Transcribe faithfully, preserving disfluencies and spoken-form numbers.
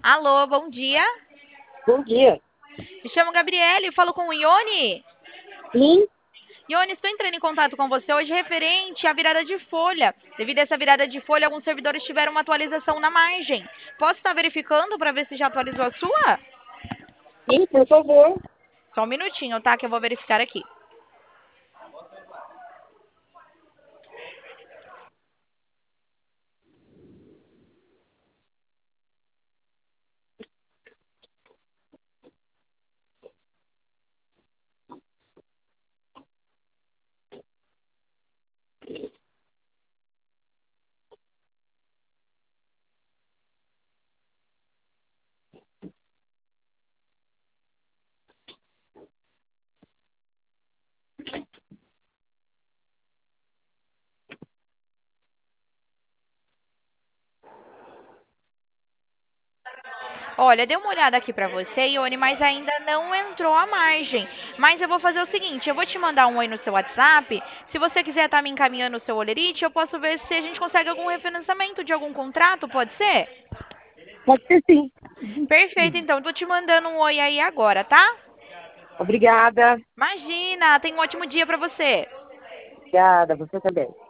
Alô, bom dia. Bom dia. Me chamo Gabriele e falo com o Ione. Sim, Ione, estou entrando em contato com você hoje referente à virada de folha. Devido a essa virada de folha, alguns servidores tiveram uma atualização na margem. Posso estar verificando para ver se já atualizou a sua? sim, por favor. Só um minutinho, tá? Que eu vou verificar aqui. Olha, dei uma olhada aqui pra você, Ione, mas ainda não entrou a margem. Mas eu vou fazer o seguinte, eu vou te mandar um oi no seu WhatsApp. Se você quiser estar me encaminhando o seu olerite, eu posso ver se a gente consegue algum refinanciamento de algum contrato, pode ser? Pode ser sim. Perfeito, então. Tô te mandando um oi aí agora, tá? Obrigada. Imagina, tenha um ótimo dia pra você. Obrigada, você também.